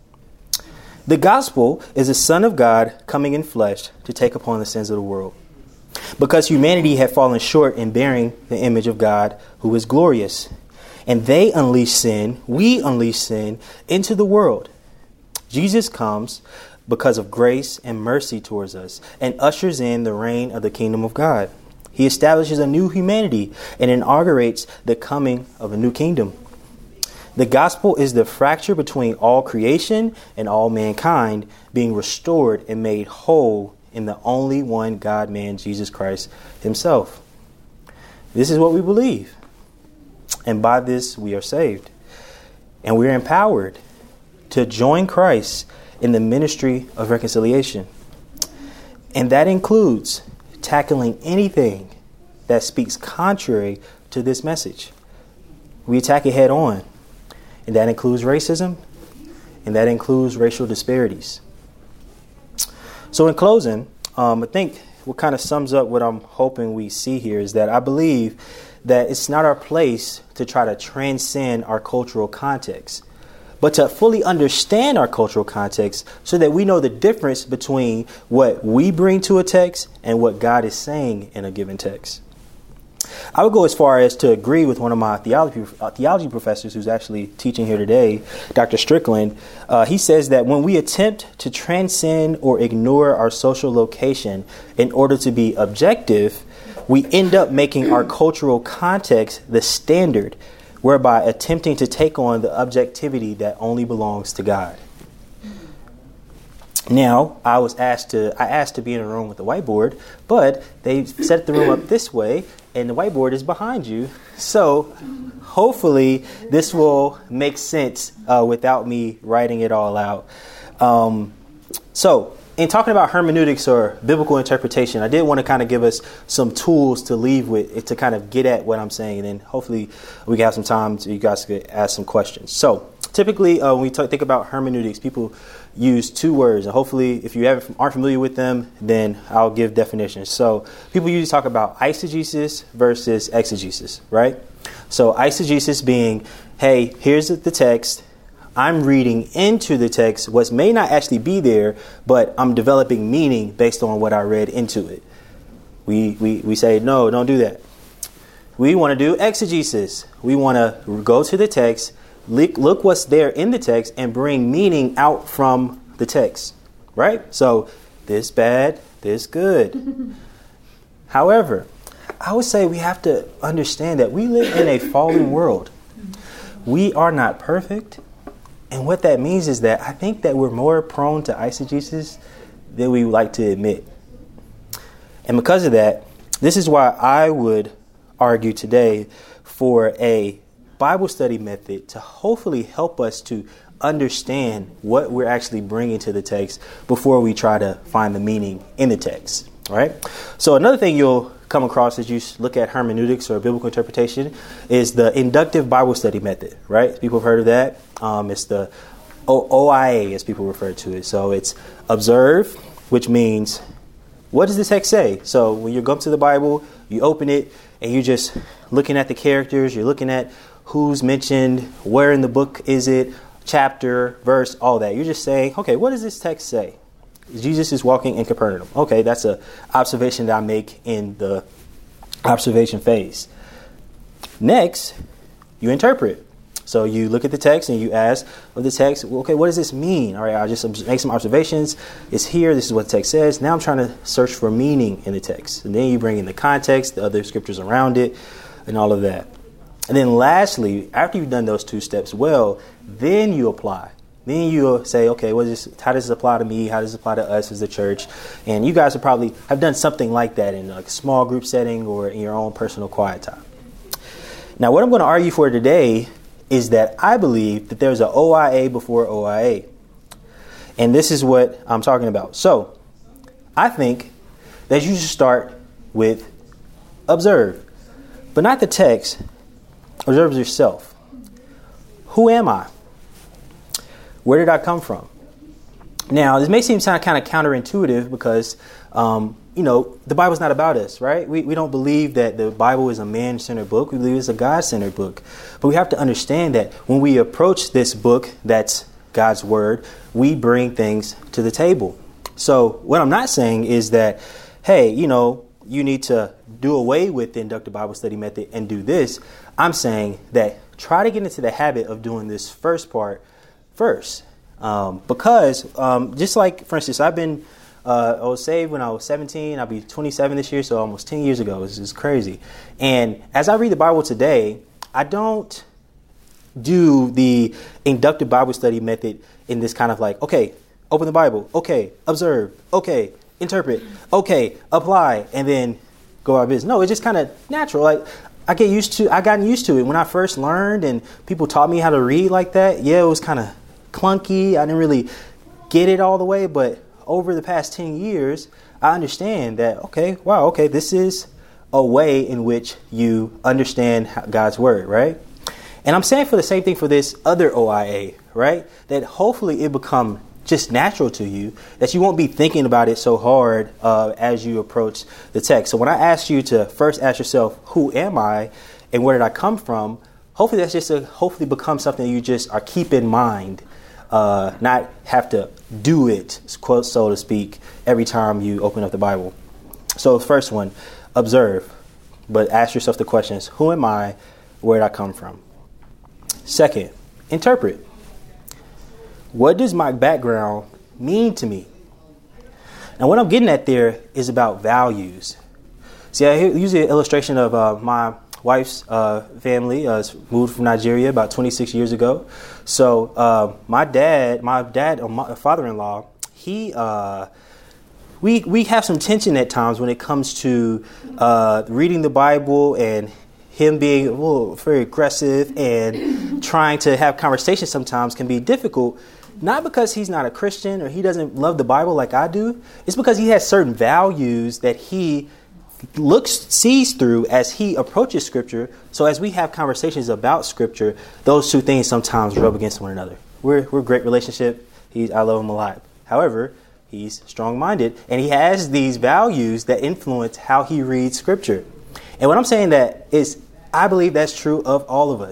The gospel is the Son of God coming in flesh to take upon the sins of the world. Because humanity had fallen short in bearing the image of God, who is glorious. And they unleash sin, we unleash sin into the world. Jesus comes because of grace and mercy towards us and ushers in the reign of the kingdom of God. He establishes a new humanity and inaugurates the coming of a new kingdom. The gospel is the fracture between all creation and all mankind being restored and made whole in the only one God-man, Jesus Christ himself. This is what we believe. And by this we are saved. And we are empowered to join Christ in the ministry of reconciliation. And that includes tackling anything that speaks contrary to this message. We attack it head on. And that includes racism. And that includes racial disparities. So in closing, I think what kind of sums up what I'm hoping we see here is that I believe that it's not our place to try to transcend our cultural context, but to fully understand our cultural context so that we know the difference between what we bring to a text and what God is saying in a given text. I would go as far as to agree with one of my theology professors who's actually teaching here today, Dr. Strickland. He says that when we attempt to transcend or ignore our social location in order to be objective, we end up making our cultural context the standard, whereby attempting to take on the objectivity that only belongs to God. Now, I asked to be in a room with a whiteboard, but they set the room up this way, and the whiteboard is behind you. So, hopefully, this will make sense without me writing it all out. So, in talking about hermeneutics or biblical interpretation, I did want to kind of give us some tools to leave with to kind of get at what I'm saying, and then hopefully we can have some time so you guys could ask some questions. So, typically, when we think about hermeneutics, people use two words, and hopefully if you aren't familiar with them, then I'll give definitions. So people usually talk about eisegesis versus exegesis, right? So eisegesis being hey, here's the text. I'm reading into the text what may not actually be there, but I'm developing meaning based on what I read into it. We say, no, don't do that. We want to do exegesis. We want to go to the text, look what's there in the text, and bring meaning out from the text. Right? So this bad, this good. However, I would say we have to understand that we live in a fallen world. We are not perfect. And what that means is that I think that we're more prone to eisegesis than we would like to admit. And because of that, this is why I would argue today for a Bible study method to hopefully help us to understand what we're actually bringing to the text before we try to find the meaning in the text. Right? So another thing you'll come across as you look at hermeneutics or biblical interpretation is the inductive Bible study method. Right? People have heard of that. It's the OIA, as people refer to it. So it's observe, which means, what does the text say? So when you go to the Bible, you open it, and you're just looking at the characters. You're looking at who's mentioned, where in the book is it, chapter, verse, all that. You're just saying, okay, what does this text say? Jesus is walking in Capernaum. Okay, that's an observation that I make in the observation phase. Next, you interpret. So you look at the text and you ask of the text, well, okay, what does this mean? All right, I'll just make some observations. It's here. This is what the text says. Now I'm trying to search for meaning in the text. And then you bring in the context, the other scriptures around it, and all of that. And then lastly, after you've done those two steps well, then you apply. Then you'll say, okay, how does this apply to me? How does this apply to us as a church? And you guys will probably have done something like that in a small group setting or in your own personal quiet time. Now, what I'm going to argue for today is that I believe that there's an OIA before OIA. And this is what I'm talking about. So I think that you should start with observe, but not the text. Observe yourself. Who am I? Where did I come from? Now, this may seem kind of counterintuitive because, the Bible's not about us, right? We don't believe that the Bible is a man-centered book. We believe it's a God-centered book. But we have to understand that when we approach this book that's God's word, we bring things to the table. So what I'm not saying is that, hey, you need to do away with the inductive Bible study method and do this. I'm saying that try to get into the habit of doing this first part first. Because just like, for instance, I was saved when I was 17. I'll be 27 this year, so almost 10 years ago. This is crazy. And as I read the Bible today, I don't do the inductive Bible study method in this kind of like, okay, open the Bible, okay, observe, okay, interpret, okay, apply, and then go our business. No, it's just kind of natural. Like I gotten used to it when I first learned and people taught me how to read like that. Yeah, it was kind of clunky. I didn't really get it all the way, but over the past 10 years, I understand that, okay, this is a way in which you understand God's word, right? And I'm saying for the same thing for this other OIA, right? That hopefully it become just natural to you, that you won't be thinking about it so hard as you approach the text. So when I ask you to first ask yourself, who am I and where did I come from? Hopefully that's just hopefully become something you just are keep in mind. Not have to do it, quote, so to speak, every time you open up the Bible. So the first one, observe, but ask yourself the questions, who am I? Where did I come from? Second, interpret. What does my background mean to me? And what I'm getting at there is about values. See, I use the illustration of my wife's family moved from Nigeria about 26 years ago. So my father-in-law, we have some tension at times when it comes to reading the Bible and him being a little very aggressive and trying to have conversations sometimes can be difficult. Not because he's not a Christian or he doesn't love the Bible like I do. It's because he has certain values that he sees through as he approaches Scripture. So as we have conversations about Scripture, those two things sometimes rub against one another. We're a great relationship. I love him a lot. However, he's strong-minded and he has these values that influence how he reads Scripture. And what I'm saying that is, I believe that's true of all of us.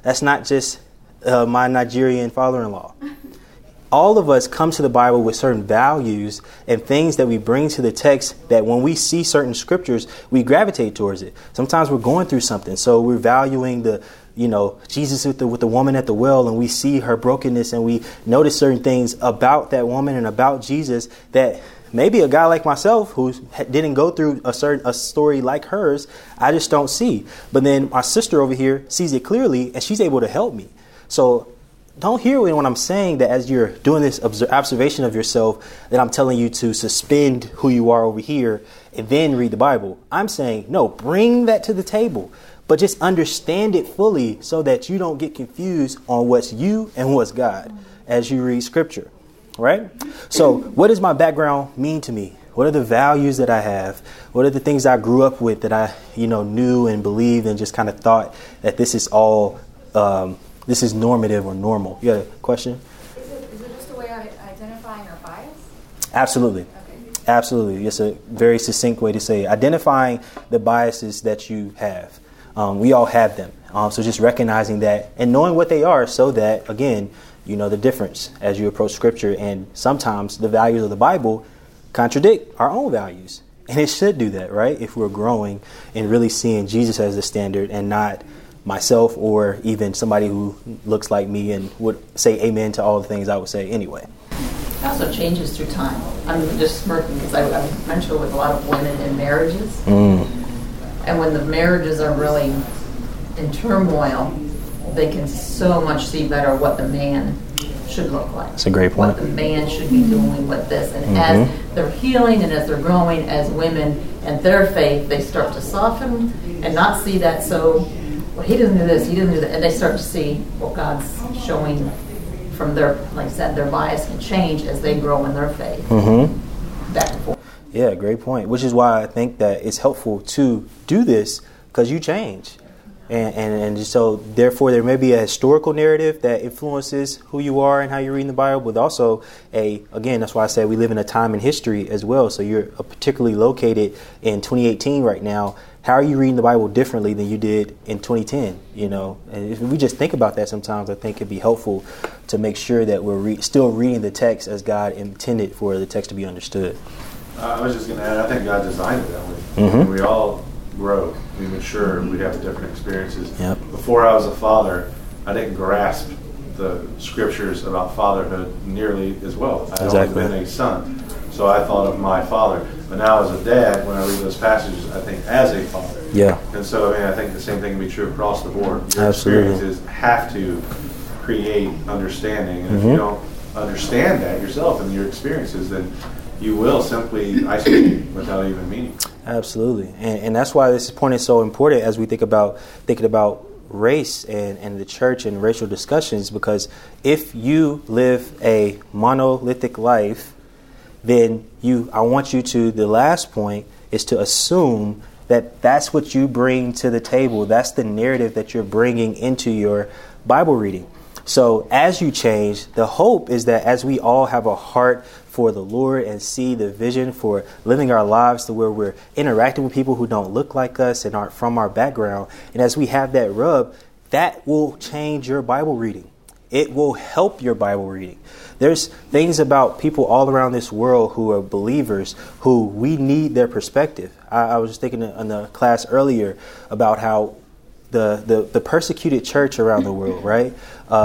That's not just my Nigerian father-in-law. All of us come to the Bible with certain values and things that we bring to the text that when we see certain scriptures, we gravitate towards it. Sometimes we're going through something, so we're valuing Jesus with the woman at the well, and we see her brokenness, and we notice certain things about that woman and about Jesus that maybe a guy like myself who didn't go through a story like hers, I just don't see. But then my sister over here sees it clearly, and she's able to help me. So don't hear me when I'm saying that as you're doing this observation of yourself, that I'm telling you to suspend who you are over here and then read the Bible. I'm saying, no, bring that to the table, but just understand it fully so that you don't get confused on what's you and what's God as you read scripture. Right? So what does my background mean to me? What are the values that I have? What are the things I grew up with that I, knew and believed and just kind of thought that this is all this is normative or normal? You got a question? Is it just a way of identifying our bias? Absolutely. Okay. Absolutely. It's a very succinct way to say it. Identifying the biases that you have. We all have them. So just recognizing that and knowing what they are so that, again, you know the difference as you approach scripture. And sometimes the values of the Bible contradict our own values. And it should do that, right? If we're growing and really seeing Jesus as the standard and not myself or even somebody who looks like me and would say amen to all the things I would say anyway. It also changes through time. I'm just smirking because I mentor with a lot of women in marriages. And when the marriages are really in turmoil, they can so much see better what the man should look like. That's a great point. What the man should be doing with this. And as they're healing and as they're growing as women and their faith, they start to soften and not see that so, well, he doesn't do this, he doesn't do that. And they start to see what God's showing from their, like I said, their bias can change as they grow in their faith. Back and forth. Yeah, great point. Which is why I think that it's helpful to do this because you change. And so, therefore, there may be a historical narrative that influences who you are and how you read in the Bible, but also again, that's why I say we live in a time in history as well. So you're particularly located in 2018 right now. How are you reading the Bible differently than you did in 2010? And if we just think about that sometimes, I think it'd be helpful to make sure that we're still reading the text as God intended for the text to be understood. I was just going to add, I think God designed it that way. We all grow, we mature, we have different experiences. Before I was a father, I didn't grasp the scriptures about fatherhood nearly as well. I'd always been a son, so I thought of my father. But now as a dad, when I read those passages, I think as a father. And so I think the same thing can be true across the board. Your experiences have to create understanding, and if you don't understand that yourself and your experiences, then you will simply isolate without even meaning. Absolutely. And that's why this point is so important as we thinking about race and the church and racial discussions, because if you live a monolithic life, then I want you to, the last point is to assume that that's what you bring to the table. That's the narrative that you're bringing into your Bible reading. So as you change, the hope is that as we all have a heart for the Lord and see the vision for living our lives to where we're interacting with people who don't look like us and aren't from our background, and as we have that rub, that will change your Bible reading. It will help your Bible reading. There's things about people all around this world who are believers who we need their perspective. I was just thinking in the class earlier about how the persecuted church around the world, right?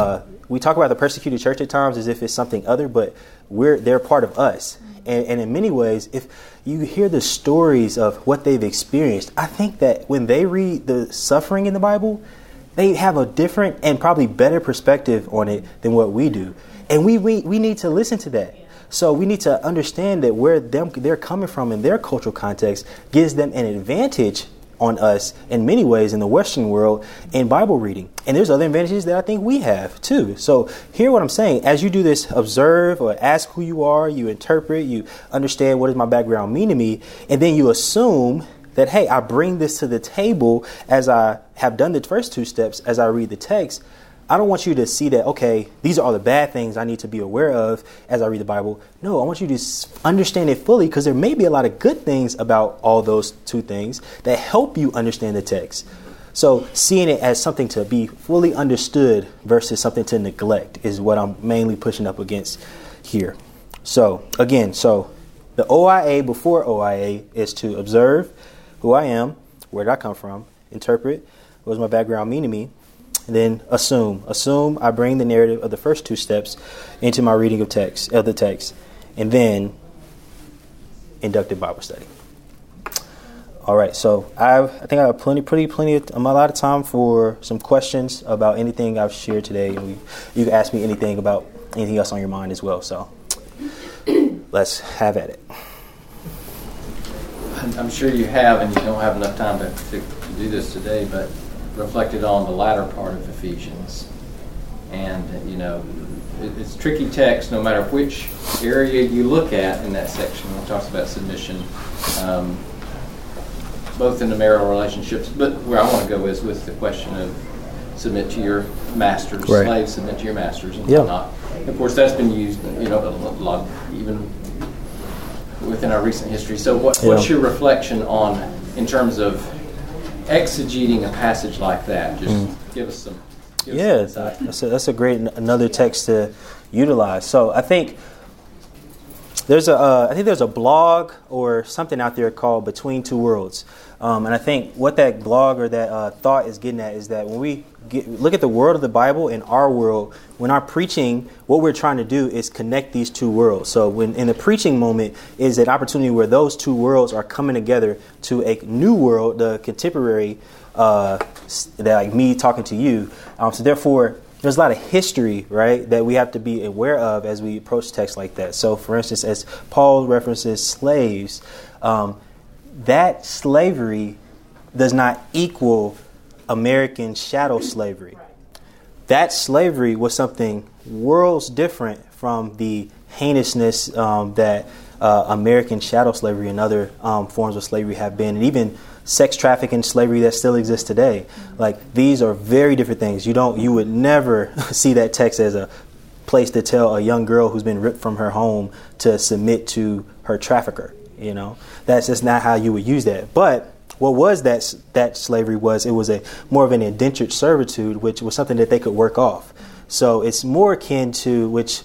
We talk about the persecuted church at times as if it's something other, but they're part of us. And in many ways, if you hear the stories of what they've experienced, I think that when they read the suffering in the Bible, they have a different and probably better perspective on it than what we do. And we need to listen to that. So we need to understand that where they're coming from in their cultural context gives them an advantage on us in many ways in the Western world in Bible reading. And there's other advantages that I think we have too. So hear what I'm saying. As you do this, observe or ask who you are, you interpret, you understand what does my background mean to me, and then you assume that, hey, I bring this to the table as I have done the first two steps as I read the text. I don't want you to see that, okay, these are all the bad things I need to be aware of as I read the Bible. No, I want you to understand it fully because there may be a lot of good things about all those two things that help you understand the text. So seeing it as something to be fully understood versus something to neglect is what I'm mainly pushing up against here. So again, the OIA before OIA is to observe who I am, where did I come from, interpret what does my background mean to me, and then assume. Assume I bring the narrative of the first two steps into my reading of the text, and then inductive Bible study. All right, so I think I have a lot of time for some questions about anything I've shared today. And you can ask me anything about anything else on your mind as well. So let's have at it. I'm sure you have, and you don't have enough time to do this today, but reflected on the latter part of Ephesians. And, it's tricky text no matter which area you look at in that section. It talks about submission, both in the marital relationships, but where I want to go is with the question of submit to your masters, right. Slaves submit to your masters, and whatnot. Of course, that's been used, a lot, even within our recent history. So what's your reflection on, in terms of exegeting a passage like that? Just give us some insight. That's a great another text to utilize. So I think there's a blog or something out there called Between Two Worlds. And I think what that blog or that thought is getting at is that when we look at the world of the Bible and our world, when our preaching, what we're trying to do is connect these two worlds. So when in the preaching moment is an opportunity where those two worlds are coming together to a new world, the contemporary, like me talking to you. So therefore, there's a lot of history, right, that we have to be aware of as we approach texts like that. So, for instance, as Paul references slaves, that slavery does not equal American chattel slavery. That slavery was something worlds different from the heinousness that American chattel slavery and other forms of slavery have been, and even sex trafficking slavery that still exists today. Like, these are very different things. You would never see that text as a place to tell a young girl who's been ripped from her home to submit to her trafficker. That's just not how you would use that. But what was that slavery was more of an indentured servitude, which was something that they could work off. So it's more akin to, which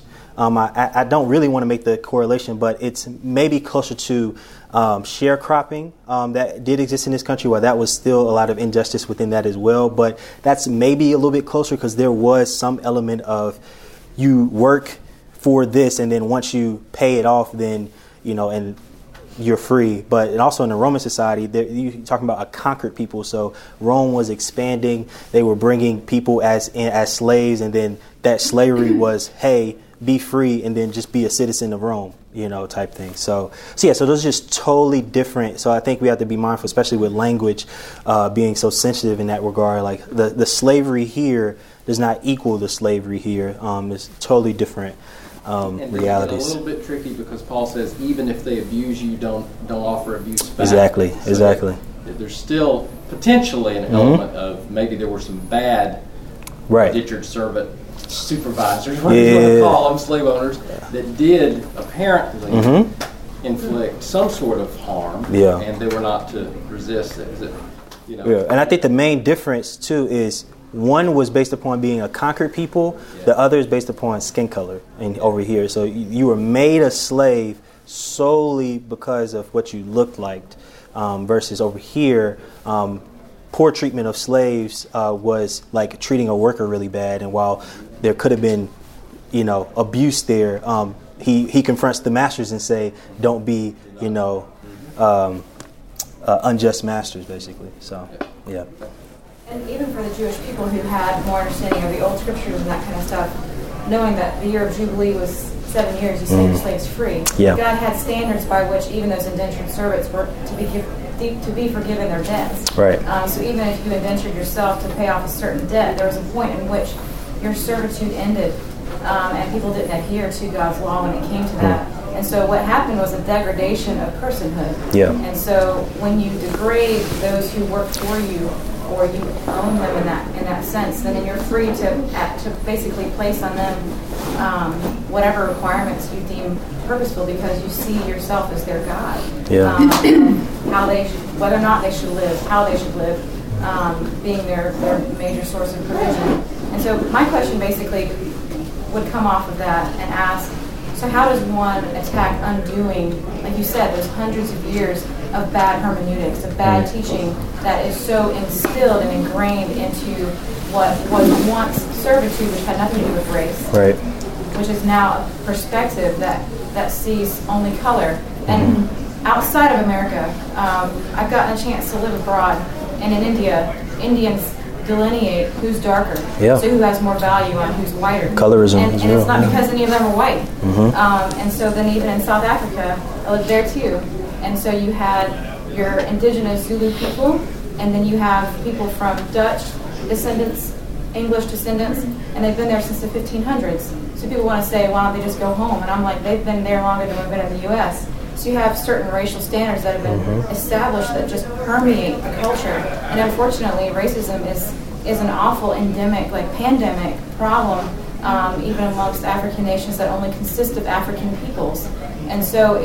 I don't really want to make the correlation, but it's maybe closer to sharecropping that did exist in this country, while that was still a lot of injustice within that as well. But that's maybe a little bit closer because there was some element of you work for this, and then once you pay it off, then, and you're free. But and also in the Roman society, you're talking about a conquered people. So Rome was expanding. They were bringing people as slaves, and then that slavery was, hey, be free and then just be a citizen of Rome, type thing. So those are just totally different. So I think we have to be mindful, especially with language being so sensitive in that regard. Like the slavery here does not equal the slavery here. It's totally different realities. It's a little bit tricky because Paul says even if they abuse you, don't offer abuse back. Exactly. There's still potentially an element of maybe there were some bad indentured servant supervisors, what you want to call them, slave owners, that did apparently inflict some sort of harm, and they were not to resist it. And I think the main difference too is one was based upon being a conquered people, the other is based upon skin color. And over here, so you were made a slave solely because of what you looked like, versus over here, poor treatment of slaves was like treating a worker really bad. And while there could have been, abuse there, he confronts the masters and say, don't be, unjust masters, basically. So, yeah. And even for the Jewish people who had more understanding of the old scriptures and that kind of stuff, knowing that the year of Jubilee was 7 years, you set your slaves free. Yeah. God had standards by which even those indentured servants were to be forgiven their debts. Right. So even if you indentured yourself to pay off a certain debt, there was a point in which your servitude ended, and people didn't adhere to God's law when it came to that. And so what happened was a degradation of personhood. Yeah. And so when you degrade those who work for you, or you own them in that sense, then you're free to basically place on them whatever requirements you deem purposeful, because you see yourself as their God. Yeah. How they should, whether or not they should live, how they should live, being their major source of provision. And so my question basically would come off of that and ask, so how does one attack undoing, like you said, there's hundreds of years of bad hermeneutics, of bad teaching that is so instilled and ingrained into what was once servitude, which had nothing to do with race, right, which is now a perspective that sees only color. And outside of America, I've gotten a chance to live abroad, and in India, Indians delineate who's darker, so who has more value on who's whiter. Colorism, and it's not because any of them are white. And so then even in South Africa, I lived there too. And so you had your indigenous Zulu people, and then you have people from Dutch descendants, English descendants, and they've been there since the 1500s. So people want to say, why don't they just go home? And I'm like, they've been there longer than we've been in the U.S. So you have certain racial standards that have been established that just permeate the culture. And unfortunately, racism is an awful endemic, like pandemic problem, even amongst African nations that only consist of African peoples. And so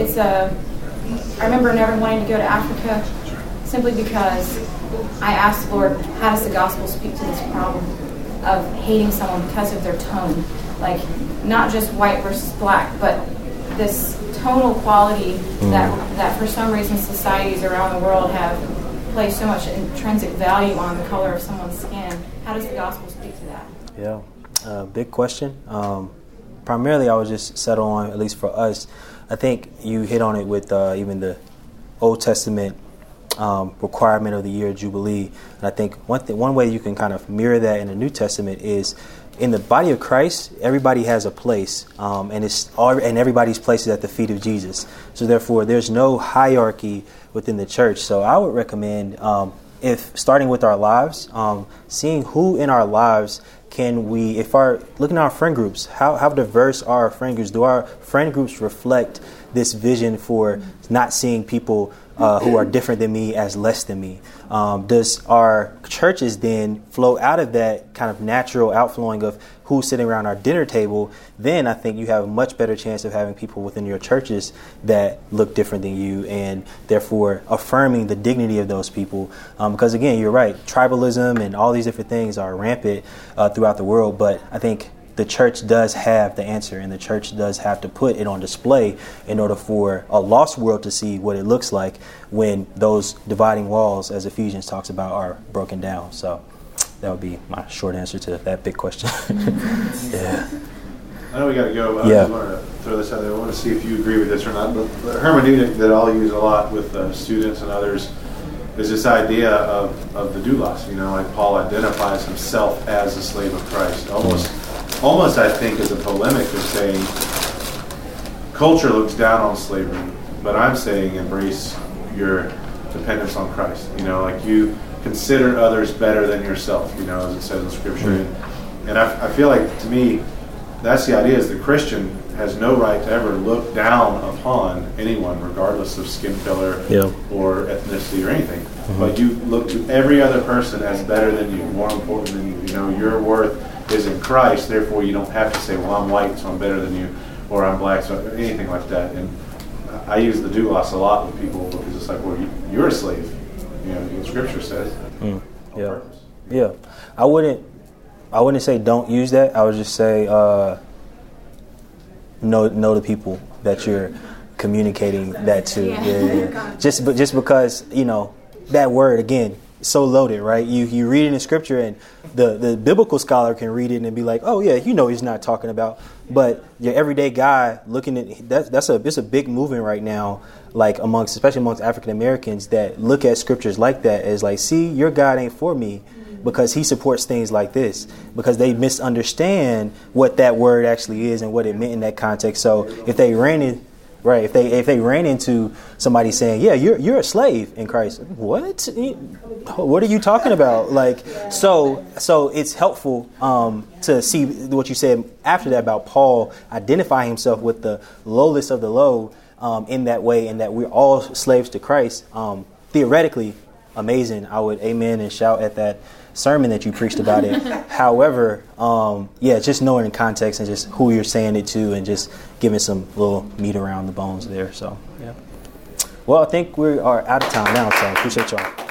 I remember never wanting to go to Africa simply because I asked the Lord, how does the gospel speak to this problem of hating someone because of their tone? Like, not just white versus black, but this tonal quality that for some reason societies around the world have placed so much intrinsic value on the color of someone's skin. How does the gospel speak to that? Yeah, big question. Primarily, I would just settle on, at least for us, I think you hit on it with even the Old Testament requirement of the year of Jubilee. And I think one way you can kind of mirror that in the New Testament is in the body of Christ, everybody has a place, and everybody's place is at the feet of Jesus. So therefore, there's no hierarchy within the church. So I would recommend, if starting with our lives, seeing who in our lives can we, looking at our friend groups, how diverse are our friend groups? Do our friend groups reflect this vision for not seeing people who are different than me as less than me? Does our churches then flow out of that kind of natural outflowing of who's sitting around our dinner table? Then I think you have a much better chance of having people within your churches that look different than you, and therefore affirming the dignity of those people. Because again, you're right, tribalism and all these different things are rampant throughout the world, but I think the church does have the answer, and the church does have to put it on display in order for a lost world to see what it looks like when those dividing walls, as Ephesians talks about, are broken down. So that would be my short answer to that big question. Yeah. I know we got to go. I just want to throw this out there. I want to see if you agree with this or not. But the hermeneutic that I'll use a lot with students and others is this idea of the doulos. You know, like Paul identifies himself as a slave of Christ. Almost, I think, as a polemic of saying culture looks down on slavery, but I'm saying embrace your dependence on Christ. You know, like you consider others better than yourself, you know, as it says in Scripture. And I feel like, to me, that's the idea, is the Christian has no right to ever look down upon anyone, regardless of skin color or ethnicity or anything. But you look to every other person as better than you, more important than you. You know, your worth is in Christ, therefore you don't have to say, well, I'm white, so I'm better than you, or I'm black, so anything like that. And I use the doulos a lot with people because it's like, well, you're a slave. You know, what Scripture says. Yeah. I wouldn't say don't use that. I would just say know the people that you're communicating that to. Just because, you know, that word again, so loaded, right? You read it in Scripture, and the biblical scholar can read it and be like, oh yeah, you know he's not talking about. But your everyday guy looking at that, it's a big movement right now, like especially amongst African Americans that look at scriptures like that as like, see, your God ain't for me because he supports things like this, because they misunderstand what that word actually is and what it meant in that context. So if they ran into somebody saying, yeah, you're a slave in Christ, what are you talking about? Like, so it's helpful to see what you said after that about Paul identifying himself with the lowest of the low in that way, and that we're all slaves to Christ. Theoretically, amazing. I would amen and shout at that sermon that you preached about it. However, just knowing in context and just who you're saying it to, and just giving some little meat around the bones there. So, yeah. Well, I think we are out of time now, so I appreciate y'all.